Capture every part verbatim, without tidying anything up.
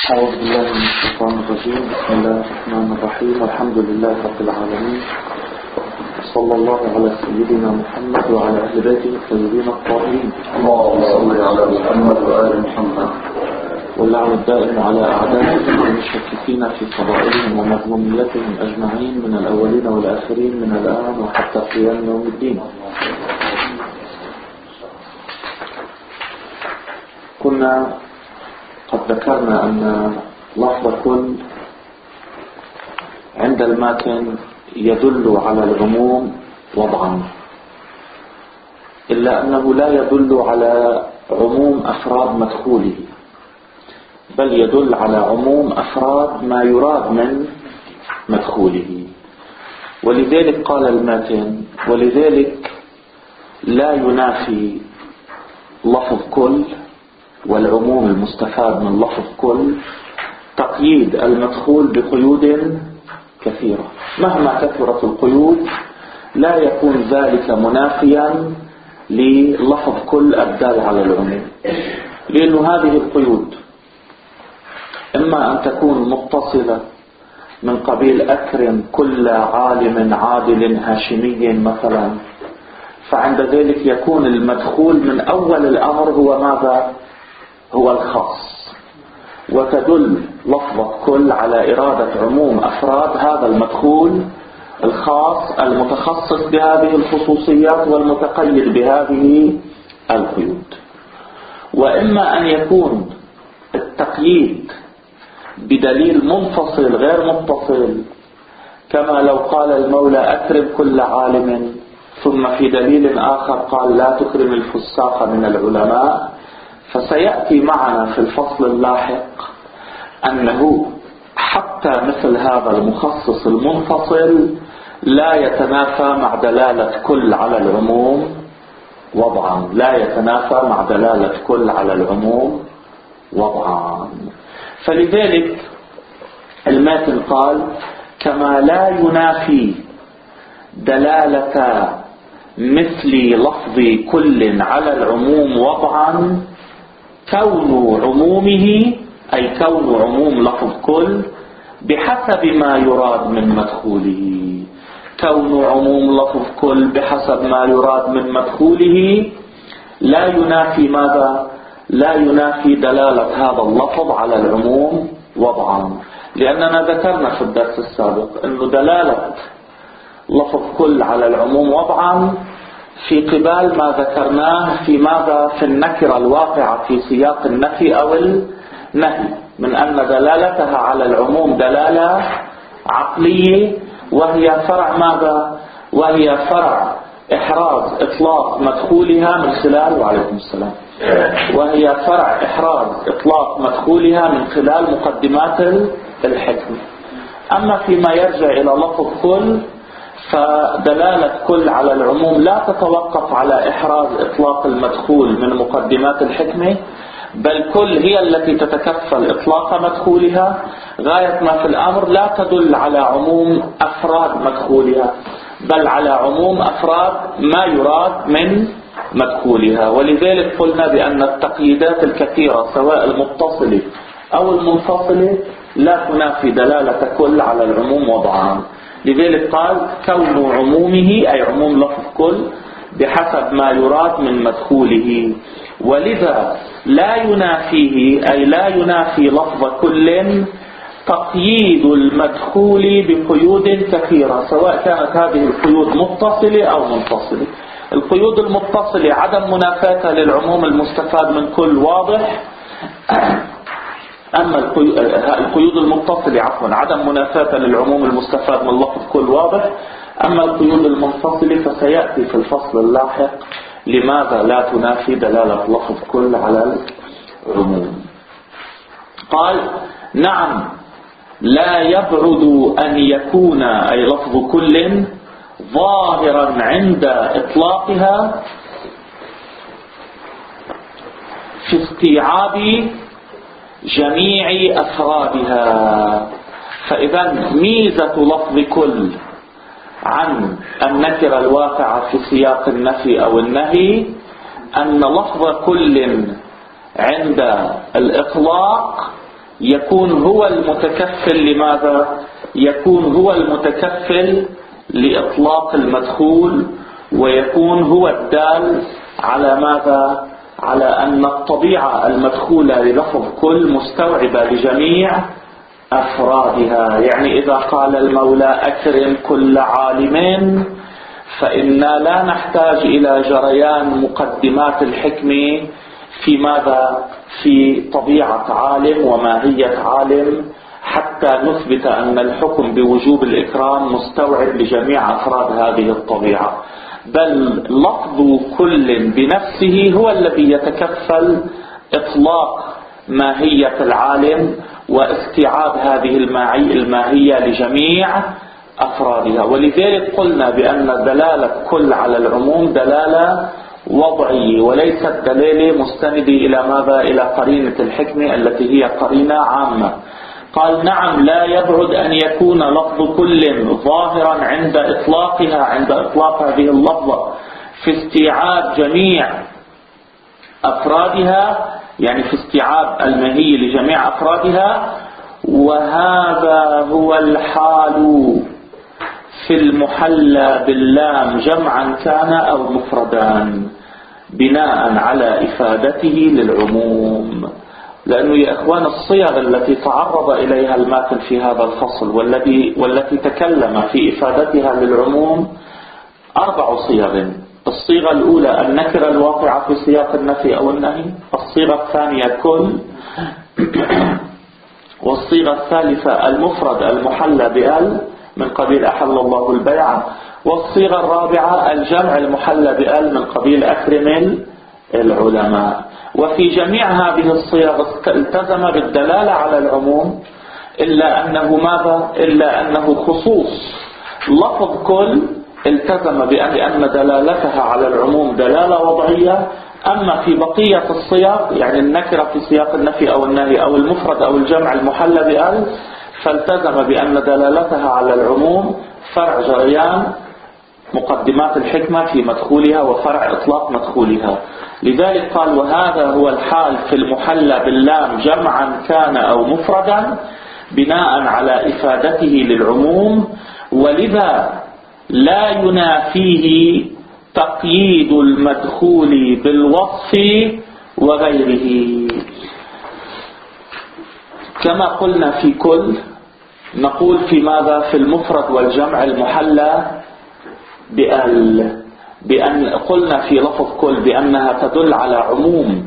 أعوذ بالله من الشيطان الرجيم. بسم الله الرحمن الرحيم. الحمد لله رب العالمين، صلى الله على سيدنا محمد وعلى أهل بيته الطيبين الطاهرين. اللهم صل على محمد وآل محمد. واللعن الدائم على أعدائهم المشككين في فضائلهم ومظلوميتهم أجمعين من الأولين والآخرين من الآن وحتى قيام يوم الدين. كنا قد ذكرنا أن لفظ كل عند الماتن يدل على العموم وضعا، إلا أنه لا يدل على عموم أفراد مدخوله، بل يدل على عموم أفراد ما يراد من مدخوله. ولذلك قال الماتن: ولذلك لا ينافي لفظ كل والعموم المستفاد من لفظ كل تقييد المدخول بقيود كثيرة. مهما كثرت القيود لا يكون ذلك منافيا للفظ كل الدال على العموم، لأن هذه القيود إما أن تكون متصلة من قبيل أكرم كل عالم عادل هاشمي مثلا، فعند ذلك يكون المدخول من أول الأمر هو ماذا؟ هو الخاص، وتدل لفظة كل على إرادة عموم أفراد هذا المدخول الخاص المتخصص بهذه الخصوصيات والمتقيد بهذه القيود. وإما أن يكون التقييد بدليل منفصل غير متصل، كما لو قال المولى أكرم كل عالم، ثم في دليل آخر قال لا تكرم الفساق من العلماء. فسيأتي معنا في الفصل اللاحق أنه حتى مثل هذا المخصص المنفصل لا يتنافى مع دلالة كل على العموم وضعا، لا يتنافى مع دلالة كل على العموم وضعا. فلذلك الماتن قال: كما لا ينافي دلالة مثل لفظ كل على العموم وضعا كون عمومه، أي كون عموم لفظ كل بحسب ما يراد من مدخوله. كون عموم لفظ كل بحسب ما يراد من مدخوله لا ينافي ماذا؟ لا ينافي دلالة هذا اللفظ على العموم وضعا، لأننا ذكرنا في الدرس السابق أن دلالة لفظ كل على العموم وضعا في قبال ما ذكرناه في ماذا؟ في النكرة الواقعة في سياق النفي أو النهي، من أن دلالتها على العموم دلالة عقلية، وهي فرع ماذا؟ وهي فرع إحراز إطلاق مدخولها من خلال وعليكم السلام وهي فرع إحراز إطلاق مدخولها من خلال مقدمات الحكمة. أما فيما يرجع إلى لفظ كل فدلالة كل على العموم لا تتوقف على إحراز إطلاق المدخول من مقدمات الحكمة، بل كل هي التي تتكفل إطلاق مدخولها. غاية ما في الأمر لا تدل على عموم أفراد مدخولها، بل على عموم أفراد ما يراد من مدخولها. ولذلك قلنا بأن التقييدات الكثيرة سواء المتصلة أو المنفصلة لا تنافي دلالة كل على العموم وضعا. لذلك قال: كون عمومه، أي عموم لفظ كل بحسب ما يراد من مدخوله. ولذا لا ينافيه، أي لا ينافي لفظ كل تقييد المدخول بقيود كثيرة، سواء كانت هذه القيود متصلة أو منفصلة. القيود المتصلة عدم منافاتها للعموم المستفاد من كل واضح، أما القيود المتصلة عفوا عدم منافاتها للعموم المستفاد من لفظ كل واضح. أما القيود المنفصلة فسيأتي في الفصل اللاحق لماذا لا تنافي دلالة لفظ كل على العموم. قال: نعم، لا يبعد أن يكون أي لفظ كل ظاهرا عند إطلاقها في استيعاب جميع أفرادها. فإذا ميزة لفظ كل عن النكرة الواقعة في سياق النفي أو النهي أن لفظ كل عند الإطلاق يكون هو المتكفل لماذا؟ يكون هو المتكفل لإطلاق المدخول، ويكون هو الدال على ماذا؟ على أن الطبيعة المدخولة للفظ كل مستوعبة لجميع أفرادها. يعني إذا قال المولى أكرم كل عالم، فإنا لا نحتاج إلى جريان مقدمات الحكمة في ماذا؟ في طبيعة عالم وماهية عالم، حتى نثبت أن الحكم بوجوب الإكرام مستوعب لجميع أفراد هذه الطبيعة، بل لفظ كل بنفسه هو الذي يتكفل إطلاق ماهية العالم واستيعاب هذه الماهية لجميع أفرادها. ولذلك قلنا بأن دلالة كل على العموم دلالة وضعية، وليست دلالة مستندة إلى ماذا؟ إلى قرينة الحكمة التي هي قرينة عامة. قال نعم، لا يبعد أن يكون لفظ كل ظاهرا عند إطلاقها، عند إطلاق هذه اللفظة في استيعاب جميع أفرادها، يعني في استيعاب الماهية لجميع أفرادها. وهذا هو الحال في المحلى باللام جمعا كان أو مفردان، بناء على إفادته للعموم. لأنه يا إخوان الصيغ التي تعرض إليها الماتن في هذا الفصل والتي والتي تكلم في إفادتها للعموم أربع صيغ. الصيغة الأولى النكرة الواقعة في سياق النفي أو النهي، الصيغة الثانية كل، والصيغة الثالثة المفرد المحلى بأل من قبيل أحل الله البيع، والصيغة الرابعة الجمع المحلى بأل من قبيل أكرم العلماء. وفي جميع هذه الصيغ التزم بالدلالة على العموم، إلا أنه ماذا؟ إلا أنه خصوص لفظ كل التزم بأن دلالتها على العموم دلالة وضعية. أما في بقية الصيغ، يعني النكرة في سياق النفي أو النهي أو المفرد أو الجمع المحلى بأل، فالتزم بأن دلالتها على العموم فرع جريان مقدمات الحكمة في مدخولها وفرع إطلاق مدخولها. لذلك قال وهذا هو الحال في المحلى باللام جمعا كان أو مفردا بناء على إفادته للعموم، ولذا لا ينافيه تقييد المدخول بالوصف وغيره. كما قلنا في كل، نقول في ماذا؟ في المفرد والجمع المحلى بأل، بأن قلنا في لفظ كل بأنها تدل على عموم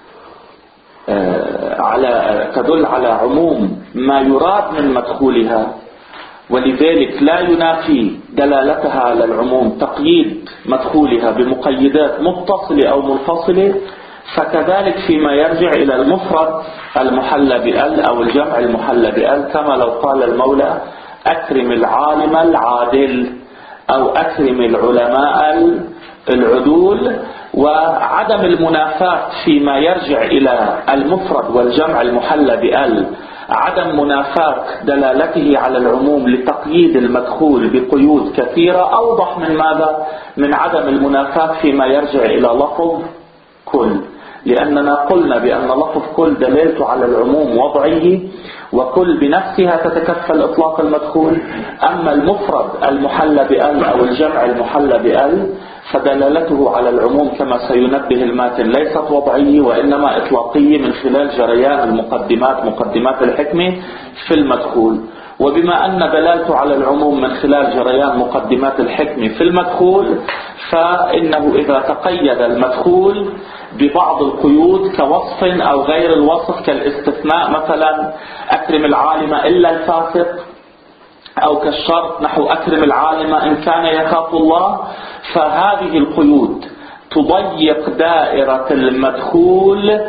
آه على تدل على عموم ما يراد من مدخولها، ولذلك لا ينافي دلالتها على العموم تقييد مدخولها بمقيدات متصلة أو منفصلة. فكذلك فيما يرجع إلى المفرد المحلى بأل أو الجمع المحلى بأل، كما لو قال المولى أكرم العالم العادل أو أكرم العلماء العدول. وعدم المنافاة فيما يرجع إلى المفرد والجمع المحلى بأل، عدم منافاة دلالته على العموم لتقييد المدخول بقيود كثيرة أوضح من ماذا؟ من عدم المنافاة فيما يرجع إلى لفظ كل، لأننا قلنا بأن لفظ كل دلالته على العموم وضعيه، وكل بنفسها تتكفل إطلاق المدخول. أما المفرد المحلى بأل أو الجمع المحلى بأل فدلالته على العموم كما سينبه الماتن ليست وضعية وإنما إطلاقية من خلال جريان المقدمات مقدمات الحكمة في المدخول. وبما أن دلالته على العموم من خلال جريان مقدمات الحكمة في المدخول، فإنه إذا تقيد المدخول ببعض القيود كوصف أو غير الوصف كالاستثناء، مثلا أكرم العالم إلا الفاسق، أو كالشرط نحو أكرم العالم إن كان يخاف الله، فهذه القيود تضيق دائرة المدخول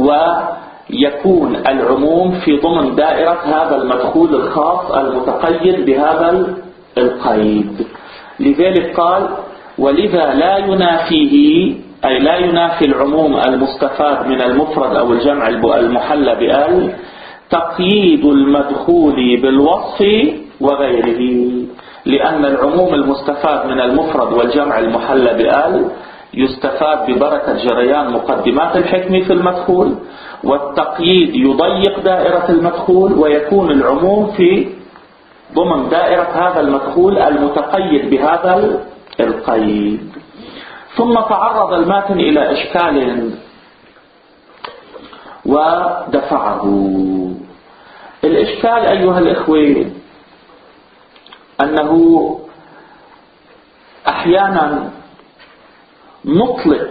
ويكون العموم في ضمن دائرة هذا المدخول الخاص المتقيد بهذا القيد. لذلك قال ولذا لا ينافيه، أي لا ينافي العموم المستفاد من المفرد أو الجمع المحلى بأل تقييد المدخول بالوصف وغيره، لأن العموم المستفاد من المفرد والجمع المحلى بأل يستفاد ببركة جريان مقدمات الحكمة في المدخول، والتقييد يضيق دائرة المدخول، ويكون العموم في ضمن دائرة هذا المدخول المتقيد بهذا القيد. ثم تعرض الماتن إلى إشكال ودفعه. الإشكال أيها الإخوة أنه أحيانا نطلق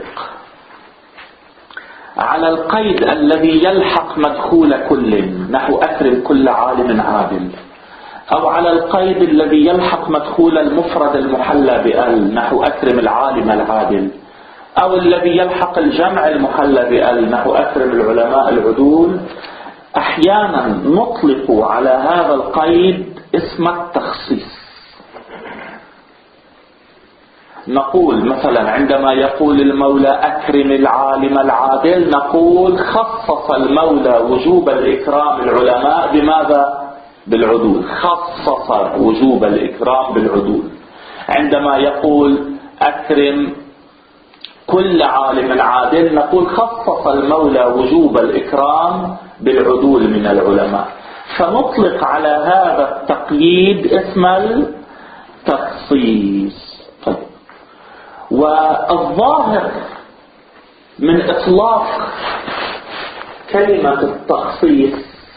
على القيد الذي يلحق مدخول كل نحو أكرم كل عالم عادل، أو على القيد الذي يلحق مدخول المفرد المحلى بأل نحو أكرم العالم العادل، أو الذي يلحق الجمع المحلى بأل نحو أكرم العلماء العدول. أحيانا نطلق على هذا القيد اسم التخصيص. نقول مثلا عندما يقول المولى أكرم العالم العادل، نقول خصص المولى وجوب الإكرام العلماء بماذا؟ بالعدول. خصص وجوب الإكرام بالعدول. عندما يقول أكرم كل عالم عادل، نقول خصص المولى وجوب الإكرام بالعدول من العلماء. فنطلق على هذا التقييد اسم التخصيص. طيب. والظاهر من إطلاق كلمة التخصيص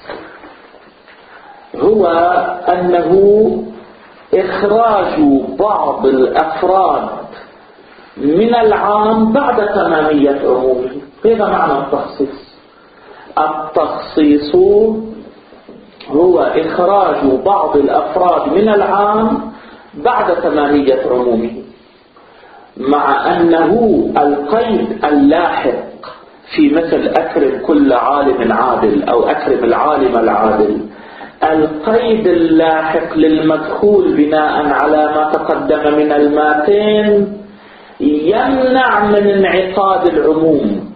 هو أنه إخراج بعض الأفراد من العام بعد تمامية عمومه. هذا معنى التخصيص. التخصيص هو إخراج بعض الأفراد من العام بعد تمامية عمومه، مع أنه القيد اللاحق في مثل أكرم كل عالم عادل أو أكرم العالم العادل، القيد اللاحق للمدخول بناء على ما تقدم من الماتين يمنع من انعقاد العموم.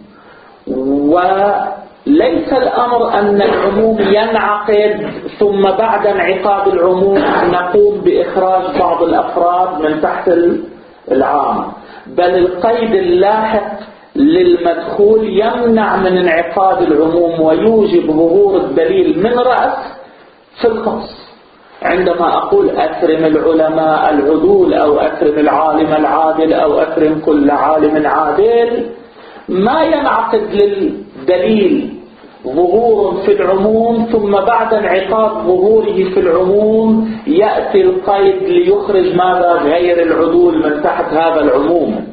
وليس الأمر أن العموم ينعقد ثم بعد انعقاد العموم نقوم بإخراج بعض الأفراد من تحت العام، بل القيد اللاحق للمدخول يمنع من انعقاد العموم ويوجب ظهور الدليل من رأس في الخاص. عندما أقول أكرم العلماء العدول أو أكرم العالم العادل أو أكرم كل عالم عادل، ما ينعقد للدليل ظهور في العموم ثم بعد انعقاد ظهوره في العموم يأتي القيد ليخرج ماذا؟ غير العدول من تحت هذا العموم.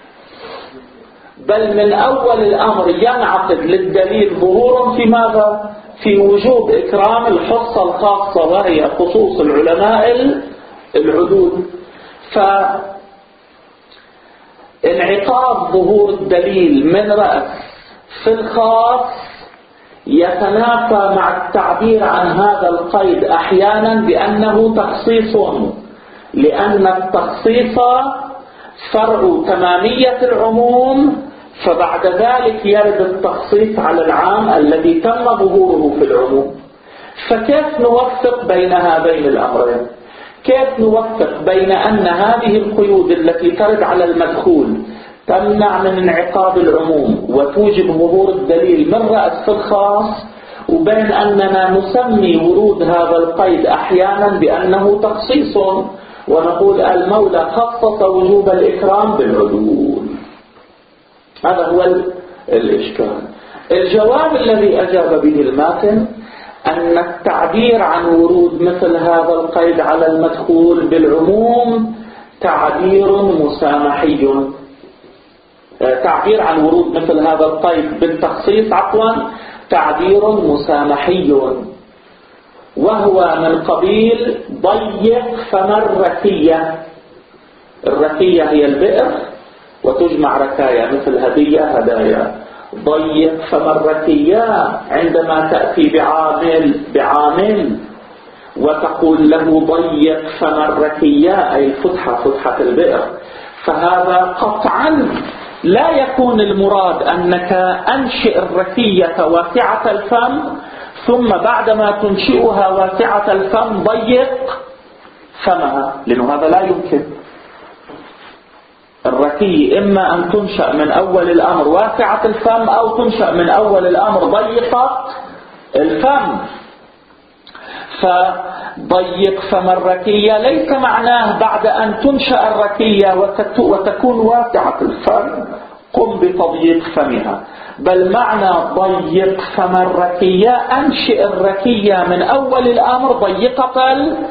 بل من أول الأمر ينعقد للدليل ظهور في ماذا؟ في وجوب إكرام الحصة الخاصة وهي خصوص العلماء العدول. فانعقاد ظهور الدليل من رأس في الخاص يتنافى مع التعبير عن هذا القيد أحيانا بأنه تخصيص، لأن التخصيص فرع تمامية العموم، فبعد ذلك يرد التخصيص على العام الذي تم ظهوره في العموم. فكيف نوفق بين هذين الأمرين؟ كيف نوفق بين أن هذه القيود التي ترد على المدخول تمنع من انعقاد العموم وتوجب ظهور الدليل من رأس في الخاص، وبين أننا نسمي ورود هذا القيد أحيانا بأنه تخصيص ونقول المولى خصص وجوب الإكرام بالعدول؟ هذا هو الإشكال. الجواب الذي أجاب به الماتن أن التعبير عن ورود مثل هذا القيد على المدخول بالعموم تعبير مسامحي. تعبير عن ورود مثل هذا القيد بالتخصيص عفوا تعبير مسامحي، وهو من قبيل ضيق فما الركية. الركية هي البئر وتجمع ركايا مثل هدية هدايا. ضيق فما الركية عندما تأتي بعامل بعامل وتقول له ضيق فما الركية أي الفتحة فتحة البئر، فهذا قطعا لا يكون المراد أنك أنشئ الركية واسعة الفم ثم بعدما تنشئها واسعة الفم ضيق فمها، لأنه هذا لا يمكن. الركية إما أن تنشأ من أول الأمر واسعة الفم أو تنشأ من أول الأمر ضيقة الفم. فضيق فم الركية ليس معناه بعد أن تنشأ الركية وتكون واسعة الفم قم بتضييق فمها، بل معنى ضيق فم الركية أنشئ الركية من أول الأمر ضيقة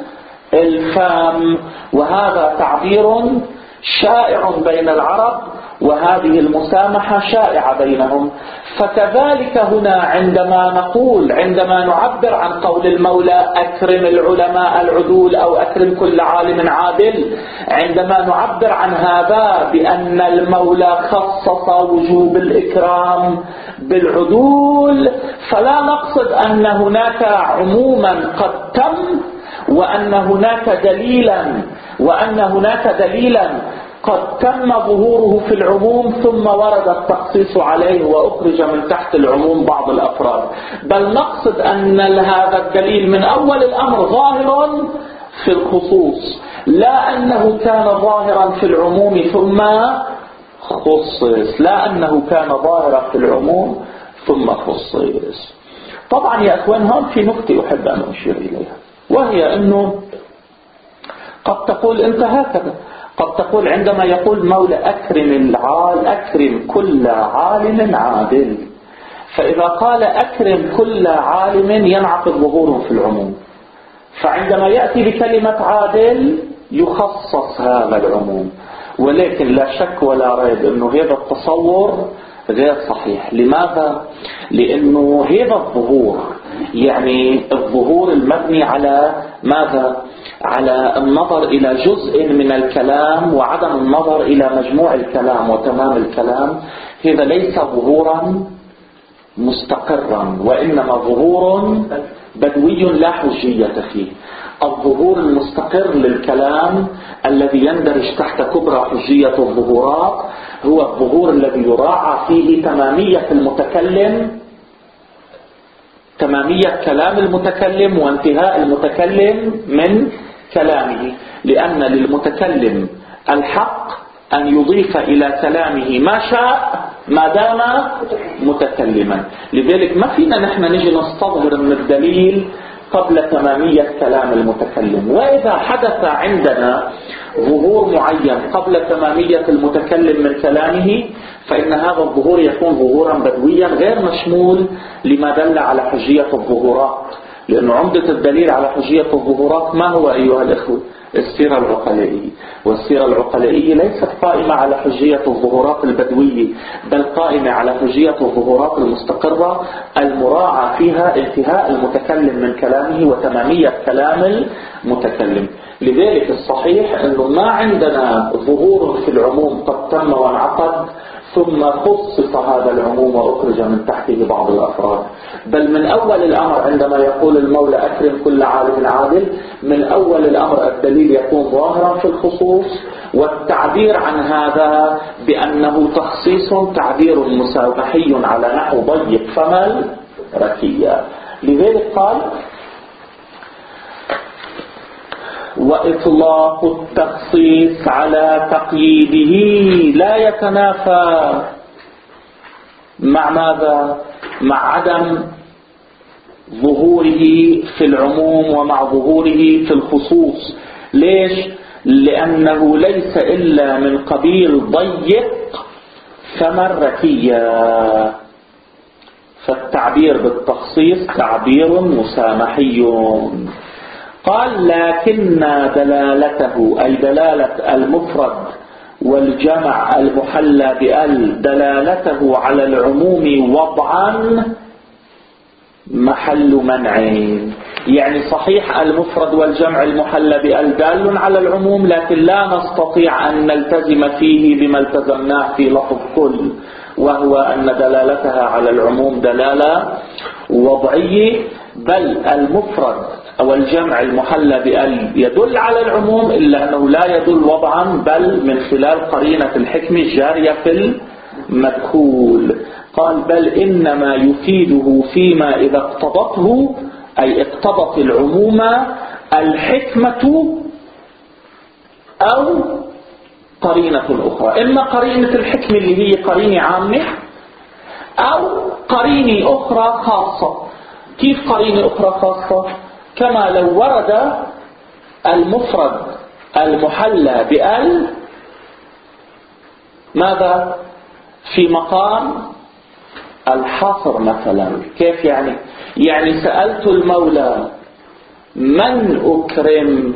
الفم. وهذا تعبير شائع بين العرب، وهذه المسامحة شائعة بينهم. فكذلك هنا عندما نقول عندما نعبر عن قول المولى أكرم العلماء العدول أو أكرم كل عالم عادل، عندما نعبر عن هذا بأن المولى خصص وجوب الإكرام بالعدول، فلا نقصد أن هناك عموما قد تم وأن هناك دليلا وأن هناك دليلا قد تم ظهوره في العموم ثم ورد التخصيص عليه وأخرج من تحت العموم بعض الأفراد، بل نقصد أن هذا الدليل من أول الأمر ظاهر في الخصوص، لا أنه كان ظاهرا في العموم ثم خصص، لا أنه كان ظاهرا في العموم ثم خصص. طبعا يا أخوان هون في نقطة أحب أن أشير إليها، وهي أنه قد تقول أنت هكذا، قد تقول عندما يقول مولى أكرم العال أكرم كل عالم عادل، فإذا قال أكرم كل عالم ينعقد ظهوره في العموم، فعندما يأتي بكلمة عادل يخصص هذا العموم. ولكن لا شك ولا ريب أنه هذا التصور غير صحيح. لماذا؟ لأنه هذا الظهور يعني الظهور المبني على ماذا؟ على النظر إلى جزء من الكلام وعدم النظر إلى مجموع الكلام وتمام الكلام، هذا ليس ظهورا مستقرا، وإنما ظهور بدوي لا حجية فيه. الظهور المستقر للكلام الذي يندرج تحت كبرى حجية الظهورات هو الظهور الذي يراعى فيه تمامية المتكلم، تمامية كلام المتكلم وانتهاء المتكلم من كلامه، لأن للمتكلم الحق أن يضيف إلى كلامه ما شاء ما دام متكلما. لذلك ما فينا نحن نجي نستظهر من الدليل قبل تمامية كلام المتكلم. وإذا حدث عندنا ظهور معين قبل تمامية المتكلم من كلامه فإن هذا الظهور يكون ظهورا بدويا غير مشمول لما دل على حجية الظهورات، لأن عمدة الدليل على حجية الظهورات ما هو أيها الأخوة؟ السيرة العقلائية. والسيرة العقلائية ليست قائمة على حجية الظهورات البدوية، بل قائمة على حجية الظهورات المستقرة المراعى فيها انتهاء المتكلم من كلامه وتمامية كلام المتكلم. لذلك الصحيح أنه ما عندنا ظهور في العموم قد تم وانعقد ثم خصص هذا العموم وأخرج من تحته بعض الأفراد، بل من أول الأمر عندما يقول المولى أكرم كل عالم عادل، من أول الأمر الدليل يكون ظاهرا في الخصوص، والتعبير عن هذا بأنه تخصيص تعبير مسامحي على نحو ضيق فم الركية. لذلك قال وإطلاق التخصيص على تقييده لا يتنافى مع ماذا؟ مع عدم ظهوره في العموم ومع ظهوره في الخصوص. ليش؟ لأنه ليس إلا من قبيل ضيق فم الركية، فالتعبير بالتخصيص تعبير مسامحي. قال لكن دلالته أي دلالة المفرد والجمع المحلى بال دلالته على العموم وضعا محل منع. يعني صحيح المفرد والجمع المحلى بال دال على العموم، لكن لا نستطيع أن نلتزم فيه بما التزمناه في لفظ كل، وهو أن دلالتها على العموم دلالة وضعية، بل المفرد أو الجمع المحلى بأل يدل على العموم إلا أنه لا يدل وضعا بل من خلال قرينة الحكم الجارية في المدخول. قال بل إنما يفيده فيما إذا اقتضته أي اقتضت العموم الحكمة أو قرينة أخرى، إما قرينة الحكم اللي هي قرينة عامة أو قرينة أخرى خاصة. كيف قرينة أخرى خاصة؟ كما لو ورد المفرد المحلى بأل ماذا في مقام الحصر مثلا. كيف يعني؟ يعني سألت المولى من أكرم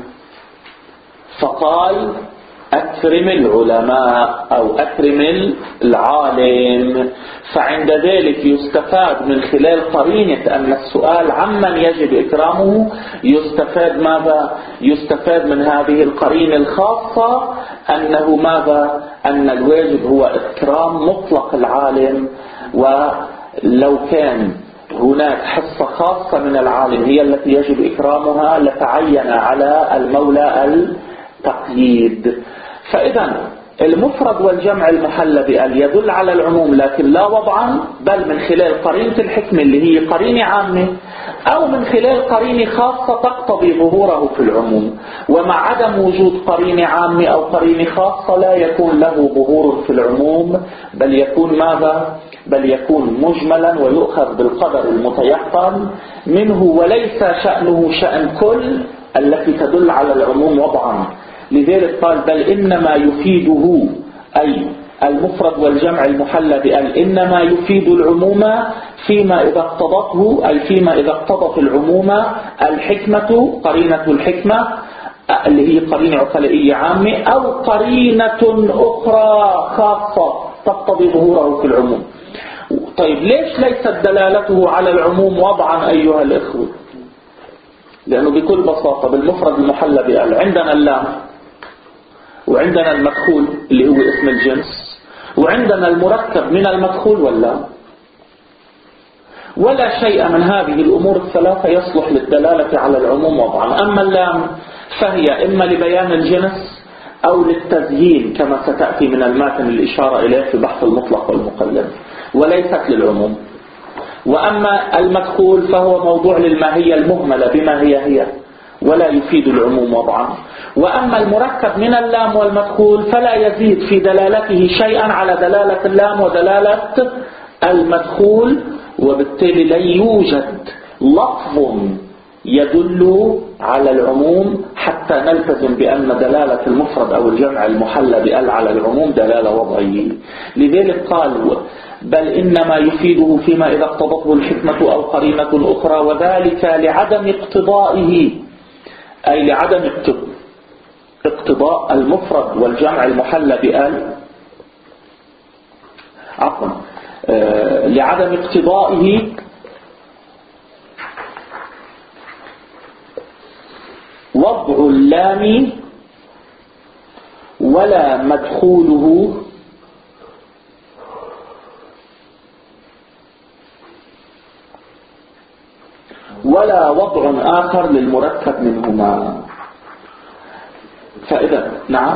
فقال أكرم العلماء أو أكرم العالم، فعند ذلك يستفاد من خلال قرينة أن السؤال عمن يجب إكرامه يستفاد ماذا؟ يستفاد من هذه القرينة الخاصة أنه ماذا؟ أن الواجب هو إكرام مطلق العالم، ولو كان هناك حصة خاصة من العالم هي التي يجب إكرامها لتعين على المولى التقييد. فإذا المفرد والجمع المحلى بأل يدل على العموم لكن لا وضعا، بل من خلال قرينة الحكم اللي هي قرينة عامة أو من خلال قرينة خاصة تقتضي ظهوره في العموم. ومع عدم وجود قرينة عامة أو قرينة خاصة لا يكون له ظهور في العموم، بل يكون ماذا؟ بل يكون مجملا ويؤخذ بالقدر المتيقن منه، وليس شأنه شأن كل التي تدل على العموم وضعا. لذلك قال بل إنما يفيده، أي المفرد والجمع المحلى بأل إنما يفيد العموم فيما إذا اقتضته، أي فيما إذا اقتضت العموم الحكمة، قرينة الحكمة اللي هي قرينة عقلائية عامة أو قرينة أخرى خاصة تقتضي ظهوره في العموم. طيب ليش ليست دلالته على العموم وضعا أيها الإخوة؟ لأنه بكل بساطة بالمفرد المحلى بأل عندنا اللام، وعندنا المدخول اللي هو اسم الجنس، وعندنا المركب من المدخول واللام، ولا شيء من هذه الأمور الثلاثة يصلح للدلالة على العموم وضعا. أما اللام فهي إما لبيان الجنس أو للتزيين كما ستأتي من الماتن الإشارة إليه في بحث المطلق والمقلد، وليست للعموم. وأما المدخول فهو موضوع للماهية المهملة بما هي هي ولا يفيد العموم وضعا. وأما المركب من اللام والمدخول فلا يزيد في دلالته شيئا على دلالة اللام ودلالة المدخول، وبالتالي لا يوجد لفظ يدل على العموم حتى نلتزم بأن دلالة المفرد أو الجمع المحلى بأل على العموم دلالة وضعية. لذلك قال بل إنما يفيده فيما إذا اقتضته الحكمة أو قرينة أخرى، وذلك لعدم اقتضائه، أي لعدم اقتضاء المفرد والجمع المحلى بأل عفوا آه لعدم اقتضائه وضع اللام ولا مدخوله ولا وضع آخر للمركب منهما. فإذا نعم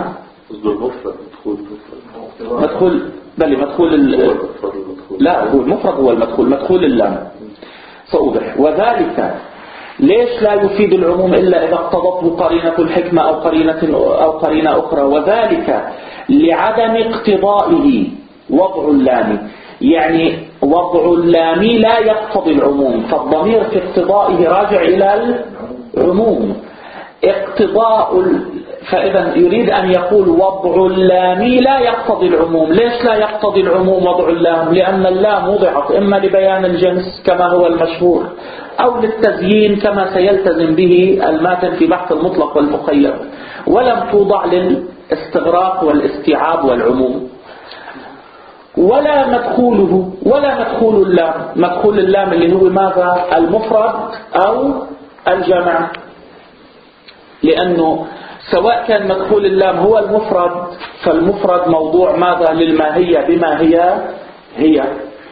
مدخول بل مدخول ال... لا هو المفرد هو المدخول، مدخول اللام سأوضح. وذلك ليش لا يفيد العموم إلا إذا اقتضته قرينة الحكمة أو قرينة أو قرينة أخرى، وذلك لعدم اقتضائه وضع اللام، يعني وضع اللام لا يقتضي العموم، فالضمير في اقتضائه راجع إلى العموم. اقتضاء ال... فإذا يريد أن يقول وضع اللام لا يقتضي العموم. ليش لا يقتضي العموم وضع اللام؟ لأن اللام وضعت إما لبيان الجنس كما هو المشهور أو للتزيين كما سيلتزم به الماتن في بحث المطلق والمقيد، ولم توضع للاستغراق والاستيعاب والعموم. ولا مدخوله ولا مدخول اللام، مدخول اللام اللي هو ماذا؟ المفرد أو الجمع، لأنه سواء كان مدخول اللام هو المفرد فالمفرد موضوع ماذا؟ للماهية بما هي هي.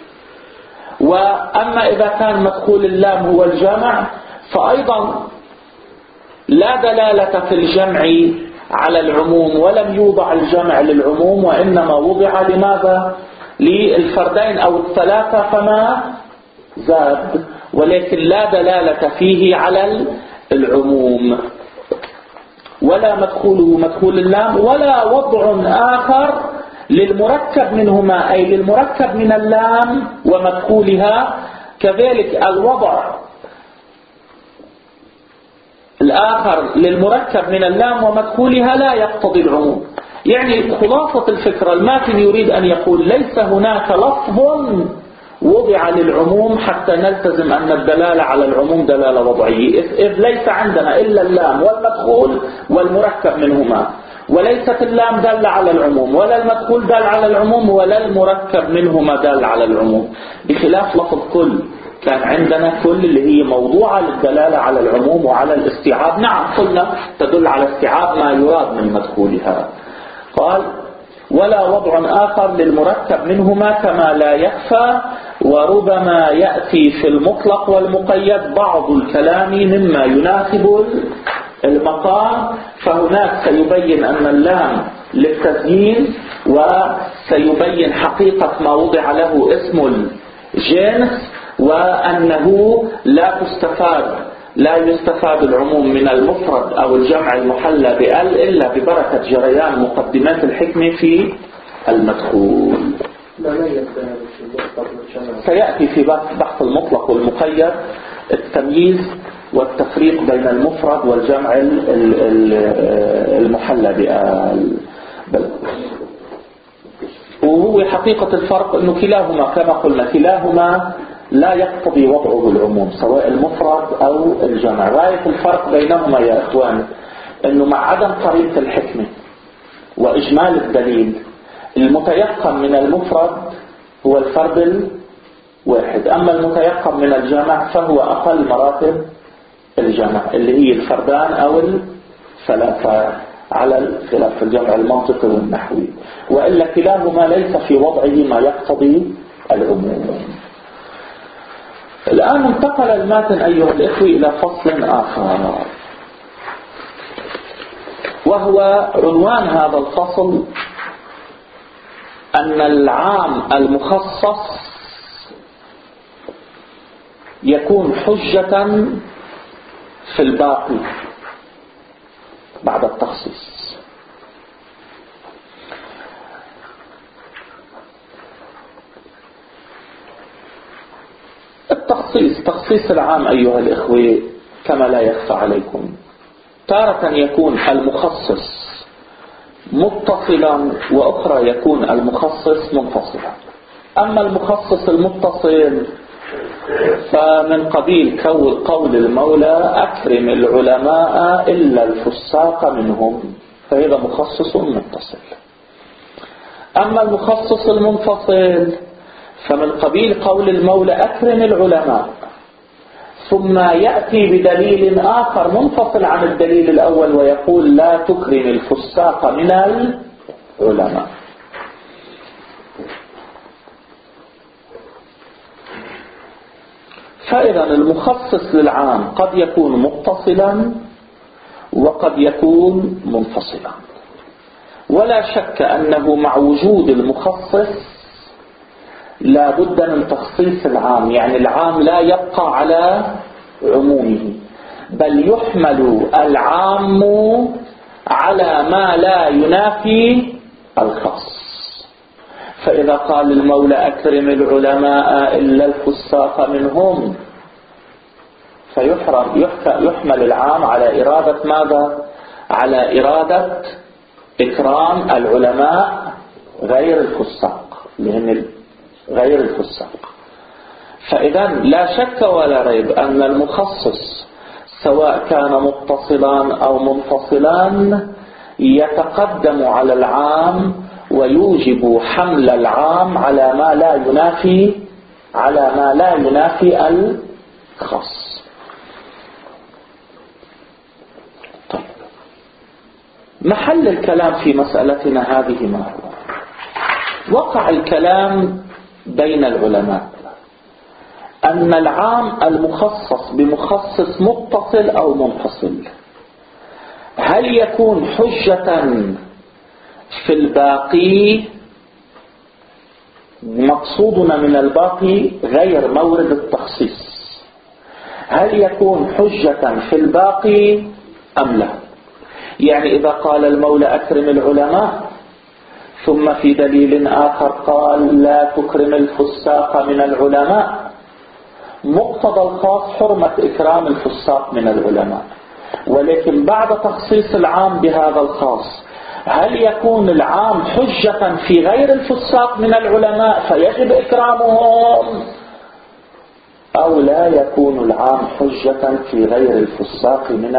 وأما إذا كان مدخول اللام هو الجمع فأيضا لا دلالة في الجمع على العموم، ولم يوضع الجمع للعموم وإنما وضع لماذا؟ للفردين أو الثلاثة فما زاد، ولكن لا دلالة فيه على العموم. ولا مدخوله مدخول اللام، ولا وضع آخر للمركب منهما أي للمركب من اللام ومدخولها. كذلك الوضع الآخر للمركب من اللام ومدخولها لا يقتضي العموم. يعني خلاصة الفكرة الماتن يريد أن يقول ليس هناك لفظ وضع للعموم حتى نلتزم أن الدلالة على العموم دلالة وضعية، إذ ليس عندنا إلا اللام والمدخول والمركب منهما، وليست اللام دالة على العموم ولا المدخول دال على العموم ولا المركب منهما دال على العموم، بخلاف لفظ كل كان عندنا كل اللي هي موضوعة للدلالة على العموم وعلى الاستيعاب. نعم قلنا تدل على استيعاب ما يراد من مدخولها. قال ولا وضع آخر للمركب منهما كما لا يخفى، وربما يأتي في المطلق والمقيد بعض الكلام مما يناسب المقام، فهناك سيبين أن اللام للتزيين وسيبين حقيقة ما وضع له اسم الجنس، وأنه لا تستفاد لا يستفاد العموم من المفرد أو الجمع المحلى بأل إلا ببركة جريان مقدمات الحكمة في المدخول. سيأتي في بحث المطلق والمقيد التمييز والتفريق بين المفرد والجمع المحلى بأل، وهو حقيقة الفرق أنه كلاهما كما قلنا كلاهما لا يقتضي وضعه العموم سواء المفرد أو الجمع. غاية الفرق بينهما يا إخوان أنه مع عدم طريقة الحكمة وإجمال الدليل المتيقن من المفرد هو الفرد الواحد، أما المتيقن من الجمع فهو أقل مراتب الجمع اللي هي الفردان أو الثلاثة على الخلاف في الجمع المنطقي والنحوي، وإلا كلاهما ليس في وضعه ما يقتضي العموم. الآن انتقل الماتن أيها الإخوة إلى فصل آخر، وهو عنوان هذا الفصل أن العام المخصص يكون حجة في الباقي بعد التخصيص. التخصيص تخصيص العام أيها الإخوة كما لا يخفى عليكم تارة يكون المخصص متصلا وأخرى يكون المخصص منفصلا. أما المخصص المتصل فمن قبيل قول المولى أكرم العلماء إلا الفساق منهم، فهذا مخصص متصل. أما المخصص المنفصل فمن قبيل قول المولى أكرم العلماء ثم يأتي بدليل آخر منفصل عن الدليل الأول ويقول لا تكرم الفساق من العلماء. فإذا المخصص للعام قد يكون متصلا وقد يكون منفصلا، ولا شك أنه مع وجود المخصص لا بد من تخصيص العام، يعني العام لا يبقى على عمومه بل يحمل العام على ما لا ينافي الخاص. فإذا قال المولى أكرم العلماء إلا الفساق منهم فيحرم يحمل العام على إرادة ماذا؟ على إرادة إكرام العلماء غير الفساق لأن غير الفساق. فإذا لا شك ولا ريب أن المخصص سواء كان متصلا أو منفصلا يتقدم على العام ويوجب حمل العام على ما لا ينافي على ما لا ينافي الخاص. طيب محل الكلام في مسألتنا هذه ما هو؟ وقع الكلام بين العلماء أن العام المخصص بمخصص متصل أو منفصل هل يكون حجة في الباقي؟ مقصودنا من الباقي غير مورد التخصيص، هل يكون حجة في الباقي أم لا؟ يعني إذا قال المولى أكرم العلماء ثم في دليل آخر قال لا تكرم الفساق من العلماء، مقتضى الخاص حرمة إكرام الفساق من العلماء. ولكن بعد تخصيص العام بهذا الخاص هل يكون العام حجة في غير الفساق من العلماء فيجب إكرامهم، أو لا يكون العام حجة في غير الفساق من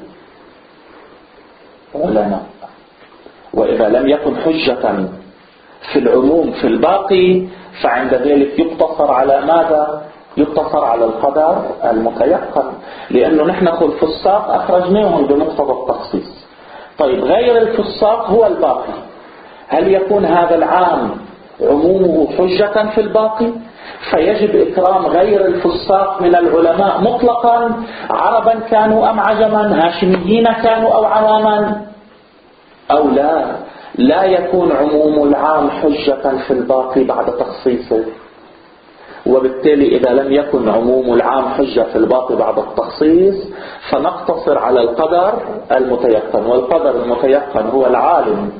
العلماء؟ وإذا لم يكن حجة في العموم في الباقي فعند ذلك يقتصر على ماذا؟ يقتصر على القدر المتيقن، لأنه نحن في الفساق أخرجناهم بمقتضى التخصيص. طيب غير الفساق هو الباقي، هل يكون هذا العام عمومه حجة في الباقي فيجب إكرام غير الفساق من العلماء مطلقا، عربا كانوا أم عجما، هاشميين كانوا أو عواما، أو لا لا يكون عموم العام حجة في الباقي بعد تخصيصه؟ وبالتالي إذا لم يكن عموم العام حجة في الباقي بعد التخصيص فنقتصر على القدر المتيقن، والقدر المتيقن هو العالم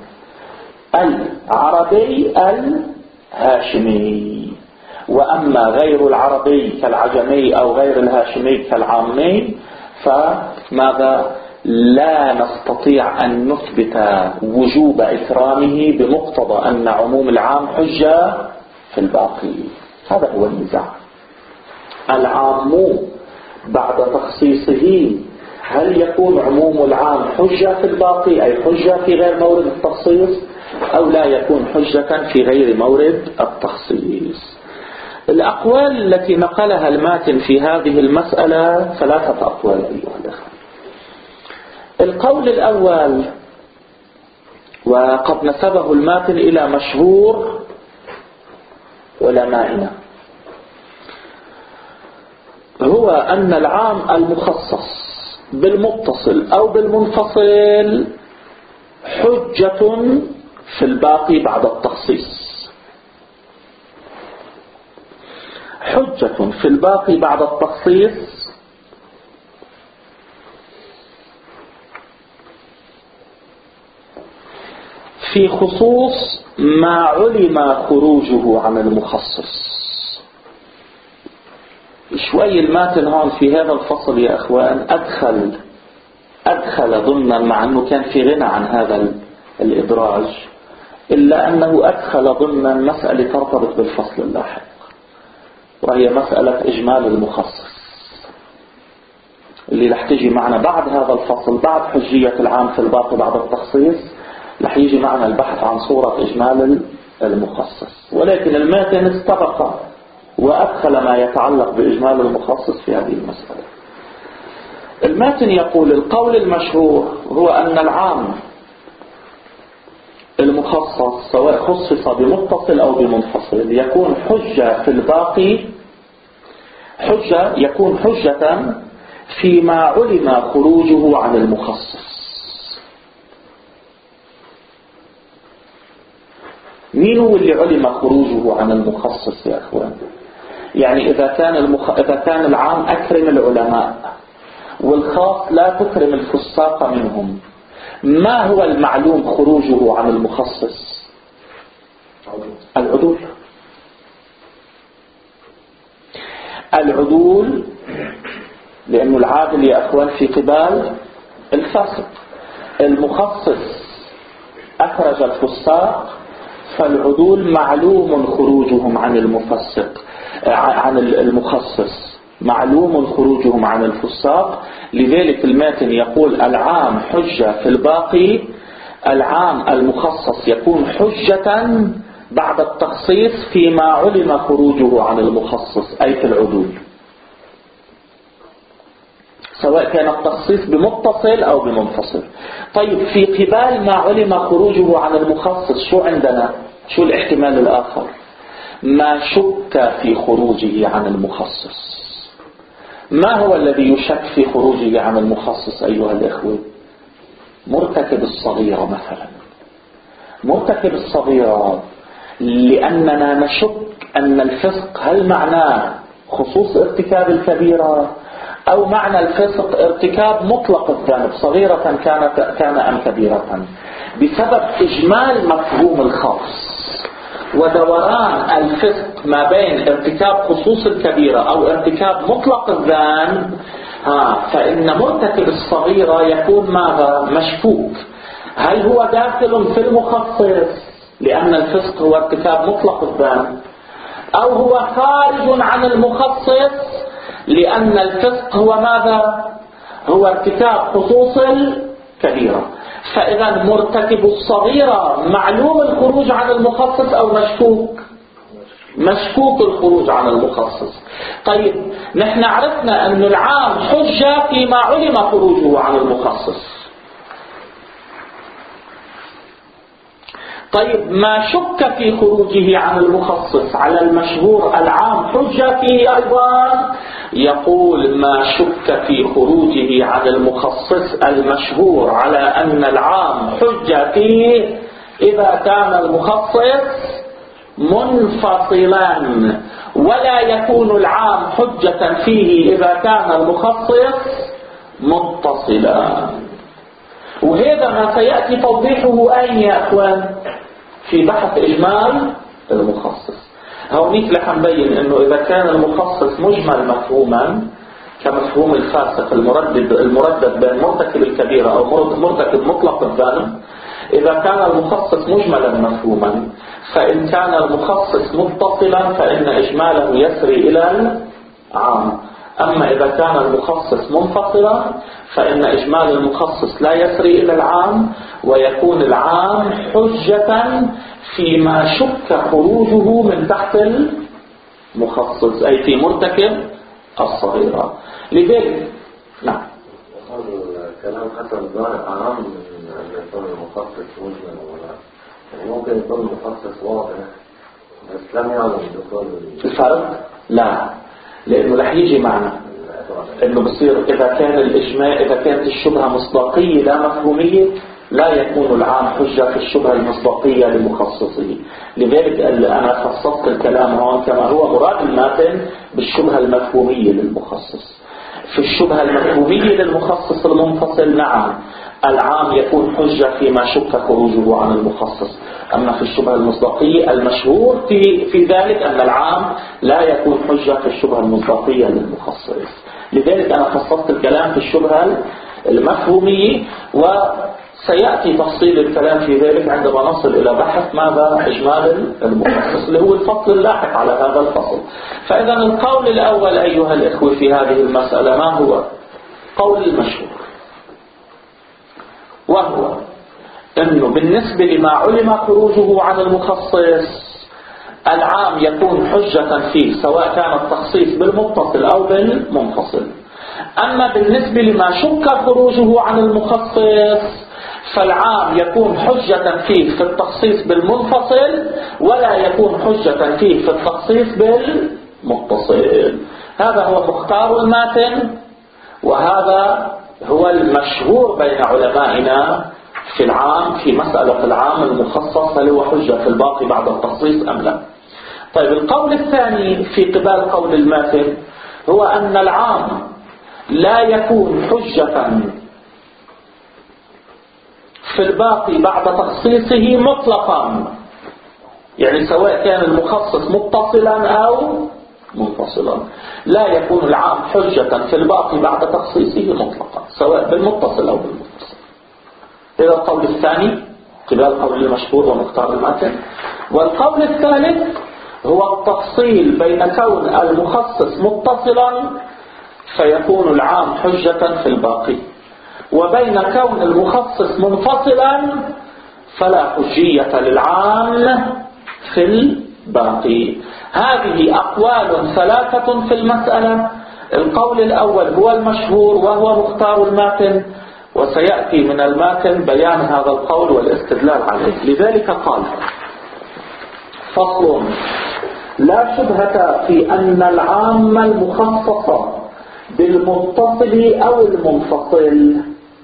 العربي الهاشمي. وأما غير العربي كالعجمي أو غير الهاشمي كالعامي فماذا؟ لا نستطيع أن نثبت وجوب إكرامه بمقتضى أن عموم العام حجة في الباقي. هذا هو النزاع. العام بعد تخصيصه هل يكون عموم العام حجة في الباقي أي حجة في غير مورد التخصيص، أو لا يكون حجة في غير مورد التخصيص؟ الأقوال التي نقلها الماتن في هذه المسألة ثلاثة أقوال أيها الأخوة. القول الأول وقد نسبه الماتن إلى مشهور علمائنا هو أن العام المخصص بالمتصل أو بالمنفصل حجة في الباقي بعد التخصيص، حجة في الباقي بعد التخصيص في خصوص ما علم خروجه عن المخصص. شوي الماتن هون في هذا الفصل يا أخوان أدخل أدخل ضمنا، مع أنه كان في غنى عن هذا الإدراج، إلا أنه أدخل ضمنا مسألة ترتبط بالفصل اللاحق، وهي مسألة إجمال المخصص اللي رح تجي معنا بعد هذا الفصل. بعد حجية العام في الباقي بعد التخصيص رح يجي معنا البحث عن صورة إجمال المخصص، ولكن الماتن استبق وأدخل ما يتعلق بإجمال المخصص في هذه المسألة. الماتن يقول القول المشهور هو أن العام المخصص سواء خصص بمتصل أو بمنفصل يكون حجة في الباقي، حجة يكون حجة فيما علم خروجه عن المخصص. مين هو اللي علم خروجه عن المخصص يا أخوان؟ يعني إذا كان, المخ... إذا كان العام أكرم العلماء والخاص لا تكرم الفساق منهم، ما هو المعلوم خروجه عن المخصص؟ العدول. العدول لأنه العادل يا أخوان في قبال الفاسق. المخصص أخرج الفساق فالعدول معلوم خروجهم عن المفسق عن المخصص، معلوم خروجهم عن الفساق. لذلك الماتن يقول العام حجة في الباقي، العام المخصص يكون حجة بعد التخصيص فيما علم خروجه عن المخصص أي في العدول، سواء كان التخصيص بمتصل أو بمنفصل. طيب في قبال ما علم خروجه عن المخصص شو عندنا؟ شو الاحتمال الآخر؟ ما شك في خروجه عن المخصص. ما هو الذي يشك في خروجه عن المخصص أيها الإخوة؟ مرتكب الصغيرة مثلا. مرتكب الصغيرة لأننا نشك أن الفسق هل معناه خصوص ارتكاب الكبيرة أو معنى الفسق ارتكاب مطلق الذنب صغيرة كانت كان أم كبيرة، بسبب إجمال مفهوم الخاص ودوران الفسق ما بين ارتكاب خصوص الكبيرة أو ارتكاب مطلق الذنب، ها فإن مرتكب الصغيرة يكون ماذا؟ مشكوك. هل هو داخل في المخصص لأن الفسق هو ارتكاب مطلق الذنب، أو هو خارج عن المخصص لأن الفسق هو ماذا؟ هو ارتكاب خصوص الكبيرة. فإذا مرتكب الصغيرة معلوم الخروج عن المخصص أو مشكوك؟ مشكوك الخروج عن المخصص. طيب نحن عرفنا أن العام حجة فيما علم خروجه عن المخصص. طيب ما شك في خروجه عن المخصص على المشهور العام حجة فيه أيضا؟ يقول ما شك في خروجه عن المخصص المشهور على أن العام حجة فيه إذا كان المخصص منفصلا، ولا يكون العام حجة فيه إذا كان المخصص متصلا. وهذا ما سيأتي توضيحه أين يا أخوان؟ في بحث إجمال المخصص. هونيك رح نبين إنه إذا كان المخصص مجمل مفهوما كمفهوم الفاسق المردد المردد بين مرتكب الكبيرة أو مرتكب مطلق الذنب، إذا كان المخصص مجملا مفهوما، فإن كان المخصص متصلا فإن إجماله يسري إلى العام. أما إذا كان المخصص منفصلا فإن إجمال المخصص لا يسري إلى العام، ويكون العام حجة فيما شك خروجه من تحت المخصص، أي في مرتكب الصغيرة. لذلك نعم الكلام حتى الظاهر أهم من أن يكون المخصص مجمل ولا يعني ممكن يكون المخصص واضح بس لم يعلم دخول الفرق؟ لا، لأنه رح يجي معنا إنه بصير إذا كان الإجماع إذا كانت الشبهة مصداقية لا مفهومية لا يكون العام حجة في الشبهة المصداقية لمخصصه. لذلك أنا خصصت الكلام هون كما هو مراد الماتن بالشبهة المفهومية للمخصص. في الشبهة المفهومية للمخصص المنفصل نعم العام يكون حجة فيما شك خروجه عن المخصص. أما في الشبهة المصداقية المشهور في, في ذلك أن العام لا يكون حجة في الشبهة المصداقية للمخصص. لذلك أنا خصصت الكلام في الشبهة المفهومية، وسيأتي تفصيل الكلام في ذلك عندما نصل إلى بحث ماذا إجمال المخصص اللي هو الفصل اللاحق على هذا الفصل. فإذا القول الأول أيها الإخوة في هذه المسألة ما هو؟ قول المشهور، وهو أنه بالنسبة لما علم خروجه عن المخصص العام يكون حجة فيه سواء كان التخصيص بالمتصل أو بالمنفصل. أما بالنسبة لما شك خروجه عن المخصص فالعام يكون حجة فيه في التخصيص بالمنفصل ولا يكون حجة فيه في التخصيص بالمتصل. هذا هو مختار الماتن، وهذا هو المشهور بين علمائنا في العام في مسألة العام المخصص هل هو حجة في الباقي بعد التخصيص أم لا. طيب القول الثاني في قبال قول الماتن هو أن العام لا يكون حجة في الباقي بعد تخصيصه مطلقا، يعني سواء كان المخصص متصلا أو منفصلا لا يكون العام حجة في الباقي بعد تخصيصه مطلقا سواء بالمتصل أو بالمنفصل. هذا القول الثاني قبال قول المشهور ومختار الماتن. والقول الثالث هو التفصيل بين كون المخصص متصلا فيكون العام حجة في الباقي، وبين كون المخصص منفصلا فلا حجية للعام في الباقي. هذه أقوال ثلاثة في المسألة. القول الأول هو المشهور وهو مختار الماتن، وسيأتي من الماتن بيان هذا القول والاستدلال عليه. لذلك قال فصل: لا شبهة في أن العام المخصص بالمتصل أو المنفصل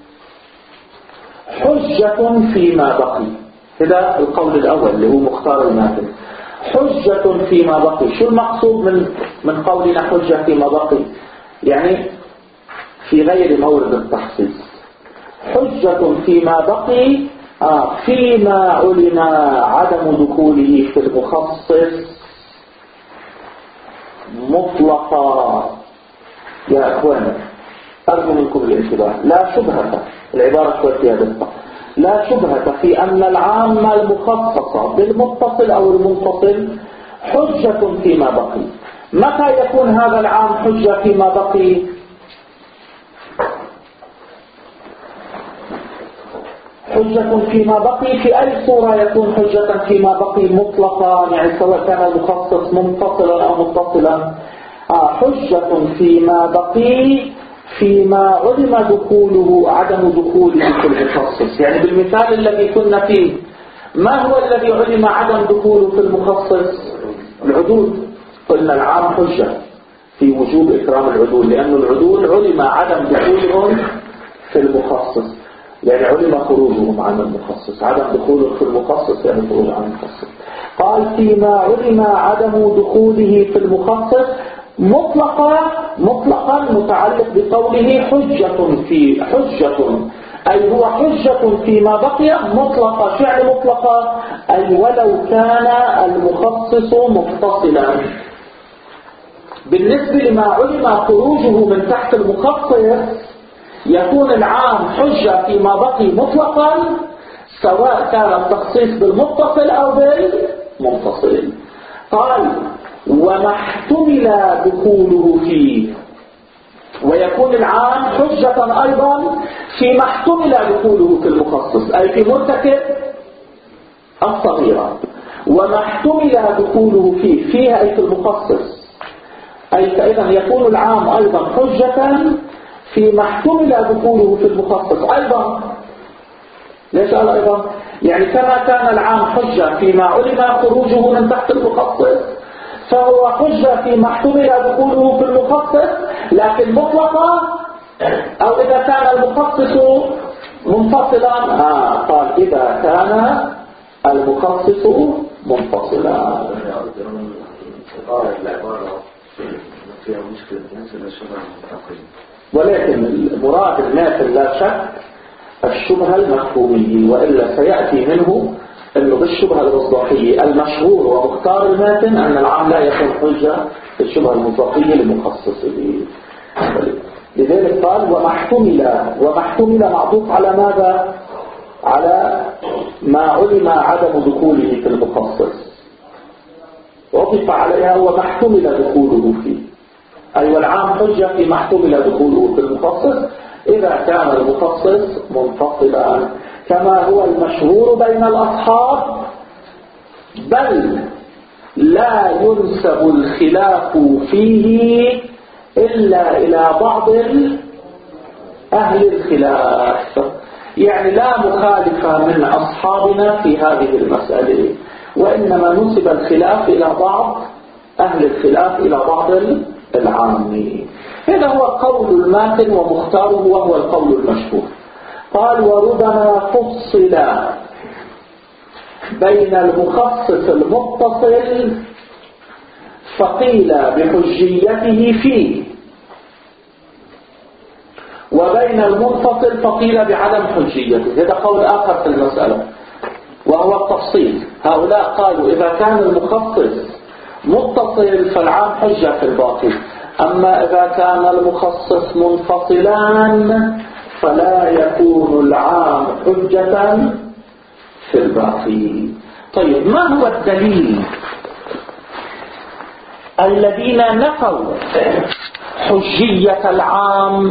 حجة فيما بقي. هذا القول الأول اللي هو مختار الماتن، حجة فيما بقي. شو المقصود من من قولنا حجة فيما بقي؟ يعني في غير مورد التخصيص. حجة فيما بقي آه فيما علم عدم دخوله في المخصص مطلقا. يا أخواني أرجو منكم الانتباه، لا شبهة، العبارة شوية فيها دقة، لا شبهة في أن العام المخصصة بالمتصل أو المنفصل حجة فيما بقي. متى يكون هذا العام حجة فيما بقي؟ حجة فيما بقي في أي صورة يكون حجة فيما بقي مطلقا، يعني سواء كان المخصص منفصلا أو متصلا. آه حجة فيما بقي فيما علم دخوله عدم دخوله في المخصص. يعني بالمثال الذي كنا فيه، ما هو الذي علم عدم دخوله في المخصص؟ العدول. قلنا العام حجة في وجوب إكرام العدول، لأن العدول علم عدم دخولهم في المخصص، يعني علم خروجهم عن المخصص. عدم دخوله في المخصص يعني خروج عن المخصص. قال فيما علم عدم دخوله في المخصص مطلقا، مطلقا متعلق بقوله حجة في حجة، أي هو حجة فيما بقي مطلقا. شعر مطلقا أي ولو كان المخصص متصلا. بالنسبة لما علم خروجه من تحت المخصص يكون العام حجة فيما بقي مطلقا سواء كان التخصيص بالمتصل أو بالمنفصل. قال وما احتمل دخوله فيه، ويكون العام حجة أيضا فيما احتمل دخوله في المخصص، أي في مرتكب الصغيرة. وما احتمل دخوله فيه، فيها أي في المخصص، أي فإذا يكون العام أيضا حجة فيما احتمل دخوله في المخصص أيضا. ليش قال أيضا؟ يعني كما كان العام حجة فيما علم خروجه من تحت المخصص، فهو حجة فيما احتمل دخوله في المخصص لكن مطلقا، أو إذا كان المخصص منفصلا. آه قال إذا كان المخصص منفصلا. فيها مشكلة ينزل الشبه المتقين، ولكن المراد الماثل لا شك الشبهة المفهومية، وإلا سيأتي منه أنه بالشبهة المصداقية المشهور ومختار الماتن أن العام لا يكون حجة الشبهة المصداقية لمخصصه. لذلك قال وما احتمل، وما احتمل معطوف على ماذا؟ على ما علم عدم دخوله في المخصص، وعطف عليها وما احتمل دخوله فيه، أي والعام حجة فيما احتمل دخوله في المخصص إذا كان المخصص منفصلا كما هو المشهور بين الأصحاب، بل لا ينسب الخلاف فيه إلا إلى بعض أهل الخلاف. يعني لا مخالف من أصحابنا في هذه المسألة، وإنما نسب الخلاف إلى بعض أهل الخلاف إلى بعض العامين. هذا هو قول الماتن ومختاره وهو القول المشهور. قال وربما فصل بين المخصص المتصل فقيل بحجيته فيه، وبين المنفصل فقيل بعدم حجيته. هذا قول آخر في المسألة وهو التفصيل. هؤلاء قالوا إذا كان المخصص متصل فالعام حجة في الباقي، أما إذا كان المخصص منفصلان فلا يكون العام حجة في الباقي. طيب ما هو الدليل الذين نفوا حجية العام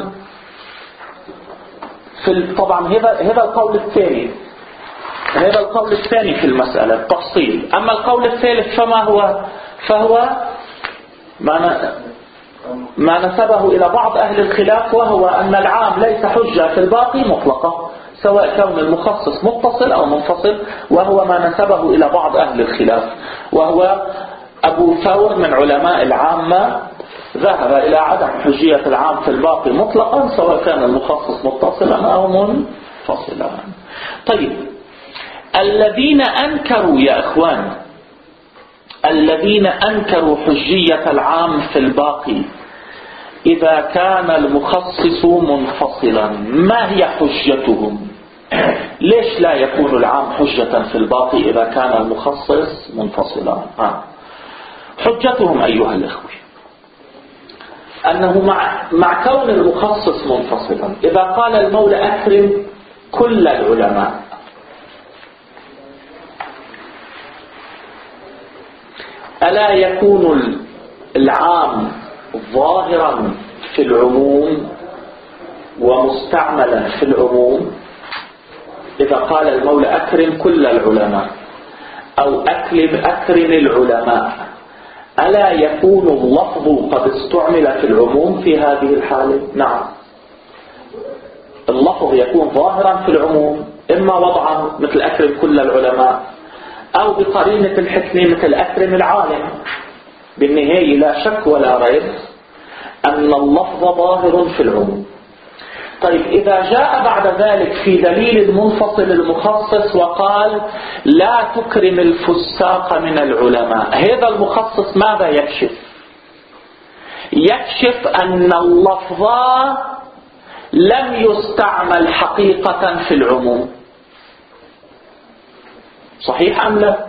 في طبعا هذا هذا القول الثاني، هذا القول الثاني في المسألة التفصيل. أما القول الثالث فما هو؟ فهو ما ما نسبه إلى بعض أهل الخلاف، وهو أن العام ليس حجة في الباقي مطلقة سواء كون المخصص متصل أو منفصل، وهو ما نسبه إلى بعض أهل الخلاف، وهو أبو ثور من علماء العامة ذهب إلى عدم حجية العام في الباقي مطلقا سواء كان المخصص متصلا أو منفصلا. طيب الذين أنكروا يا إخوان، الذين أنكروا حجية العام في الباقي إذا كان المخصص منفصلا ما هي حجتهم؟ ليش لا يكون العام حجة في الباقي إذا كان المخصص منفصلا؟ ها. حجتهم أيها الإخوة أنه مع, مع كون المخصص منفصلا إذا قال المولى أكرم كل العلماء ألا يكون العام ظاهرا في العموم ومستعملا في العموم؟ إذا قال المولى أكرم كل العلماء أو أكرم أكرم العلماء ألا يكون اللفظ قد استعمل في العموم في هذه الحالة؟ نعم، اللفظ يكون ظاهرا في العموم إما وضعا مثل أكرم كل العلماء أو بقرينة الحكمة مثل أكرم العالم. بالنهاية لا شك ولا ريب أن اللفظ ظاهر في العموم. طيب إذا جاء بعد ذلك في دليل المنفصل المخصص وقال لا تكرم الفساق من العلماء، هذا المخصص ماذا يكشف؟ يكشف أن اللفظ لم يستعمل حقيقة في العموم. صحيح أم لا؟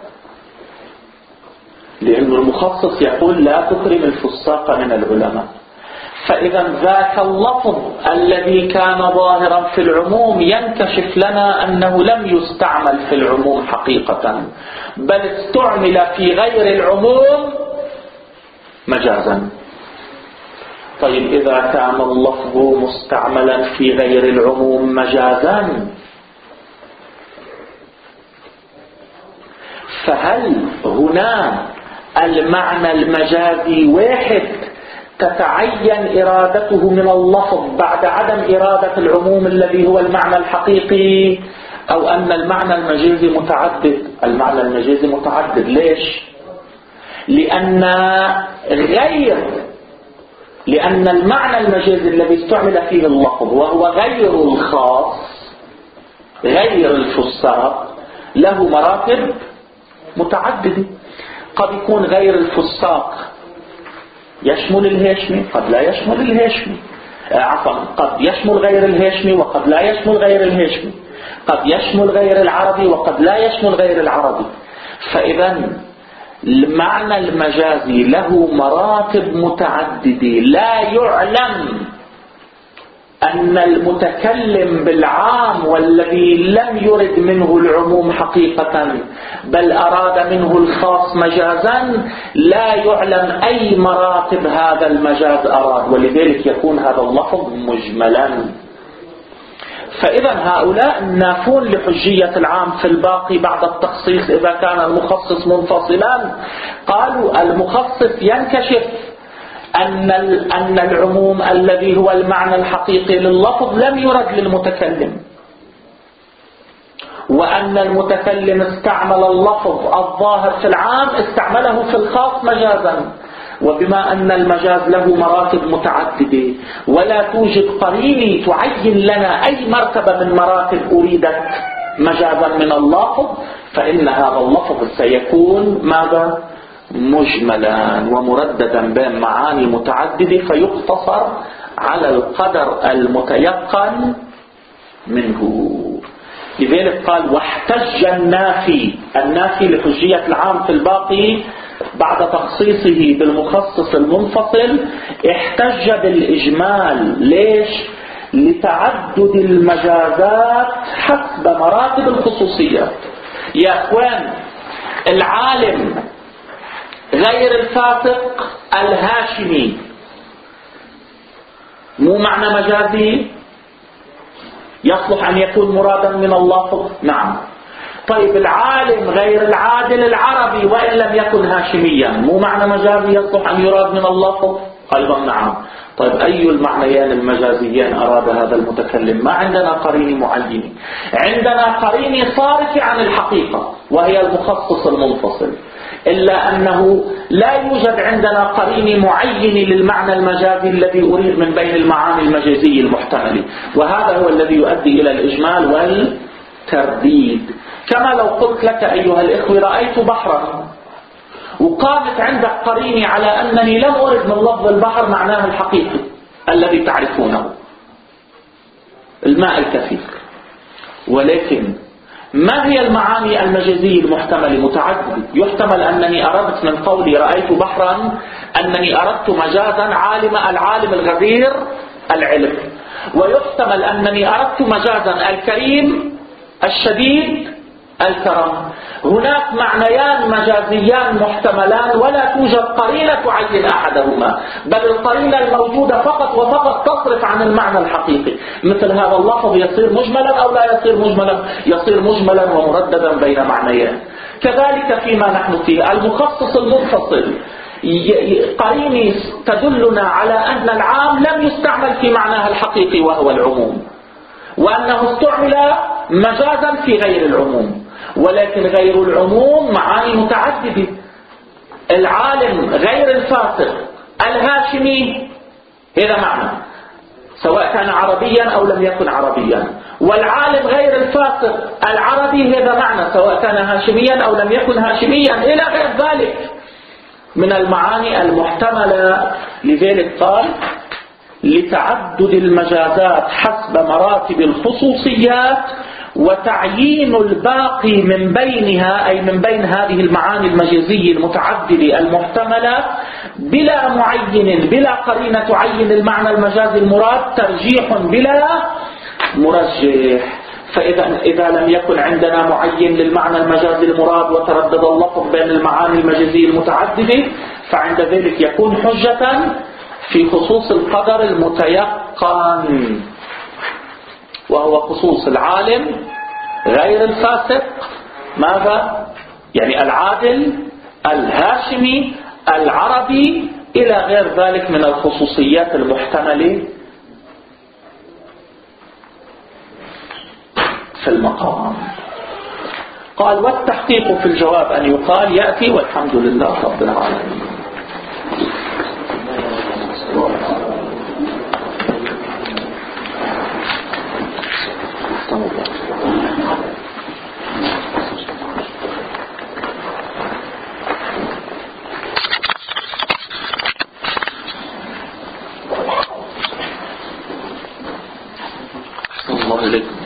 لأن المخصص يقول لا تكرم الفساق من العلماء، فإذا ذاك اللفظ الذي كان ظاهرا في العموم ينكشف لنا أنه لم يستعمل في العموم حقيقة بل استعمل في غير العموم مجازا. طيب إذا كان اللفظ مستعملا في غير العموم مجازا فهل هنا المعنى المجازي واحد تتعين إرادته من اللفظ بعد عدم إرادة العموم الذي هو المعنى الحقيقي، أو أن المعنى المجازي متعدد؟ المعنى المجازي متعدد. ليش؟ لأن غير لأن المعنى المجازي الذي استعمل فيه اللفظ وهو غير الخاص غير الفساق له مراتب متعددة. قد يكون غير الفساق يشمل الهاشمي، قد لا يشمل الهاشمي، عفوا قد يشمل غير الهاشمي وقد لا يشمل غير الهاشمي، قد يشمل غير العربي وقد لا يشمل غير العربي. فإذا المعنى المجازي له مراتب متعددة. لا يعلم أن المتكلم بالعام والذي لم يرد منه العموم حقيقة بل أراد منه الخاص مجازا لا يعلم أي مراتب هذا المجاز أراد، ولذلك يكون هذا اللفظ مجملا. فإذا هؤلاء النافون لحجية العام في الباقي بعد التخصيص إذا كان المخصص منفصلا قالوا المخصص ينكشف أن أن العموم الذي هو المعنى الحقيقي لللفظ لم يرد للمتكلم، وأن المتكلم استعمل اللفظ الظاهر في العام استعمله في الخاص مجازا. وبما أن المجاز له مراتب متعددة ولا توجد قرينة تعين لنا أي مرتبة من مراتب أريدت مجازا من اللفظ فإن هذا اللفظ سيكون ماذا؟ مجملا ومرددا بين معاني متعددة فيقتصر على القدر المتيقن منه. لذلك قال واحتج النافي النافي لحجية العام في الباقي بعد تخصيصه بالمخصص المنفصل احتج بالإجمال. ليش؟ لتعدد المجازات حسب مراتب الخصوصية. يا اخوان العالم غير الفاسق الهاشمي مو معنى مجازي يصلح أن يكون مرادا من اللفظ؟ نعم. طيب العالم غير العادل العربي وإن لم يكن هاشميا مو معنى مجازي يصلح أن يراد من اللفظ؟ أيضا نعم. طيب أي المعنيين المجازيين أراد هذا المتكلم؟ ما عندنا قرينة معينة، عندنا قرينة صارفة عن الحقيقة وهي المخصص المنفصل، إلا أنه لا يوجد عندنا قرينة معينة للمعنى المجازي الذي أريد من بين المعاني المجازية المحتملة، وهذا هو الذي يؤدي إلى الإجمال والترديد. كما لو قلت لك أيها الإخوة رأيت بحرا وقامت عندك قرينة على أنني لم أرد من لفظ البحر معناه الحقيقي، الذي تعرفونه، الماء الكثير. ولكن ما هي المعاني المجازية المحتملة متعددة؟ يحتمل أنني أردت من قولي رأيت بحرا أنني أردت مجازا عالم العالم الغزير العلم، ويحتمل أنني أردت مجازا الكريم الشديد الكرم. هناك معنيان مجازيان محتملان ولا توجد قرينة تعين أحدهما، بل القرينة الموجودة فقط وفقط تصرف عن المعنى الحقيقي. مثل هذا اللفظ يصير مجملا أو لا يصير مجملا؟ يصير مجملا ومرددا بين معنيين. كذلك فيما نحن فيه المخصص المنفصل، قرينة تدلنا على أن العام لم يستعمل في معناه الحقيقي وهو العموم، وأنه استعمل مجازا في غير العموم. ولكن غير العموم معاني متعددة. العالم غير الفاسق الهاشمي هذا معنى سواء كان عربيا أو لم يكن عربيا، والعالم غير الفاسق العربي هذا معنى سواء كان هاشميا أو لم يكن هاشميا إلى غير ذلك من المعاني المحتملة. لذلك قال لتعدد المجازات حسب مراتب الخصوصيات وتعيين الباقي من بينها، أي من بين هذه المعاني المجازية المتعددة المحتملة بلا معين بلا قرينة تعين المعنى المجازي المراد، ترجيح بلا مرجح. فإذا إذا لم يكن عندنا معين للمعنى المجازي المراد وتردد اللفظ بين المعاني المجازية المتعددة، فعند ذلك يكون حجة في خصوص القدر المتيقن، وهو خصوص العالم غير الفاسق ماذا؟ يعني العادل الهاشمي العربي إلى غير ذلك من الخصوصيات المحتملة في المقام. قال والتحقيق في الجواب أن يقال يأتي والحمد لله رب العالمين. الله عليكم.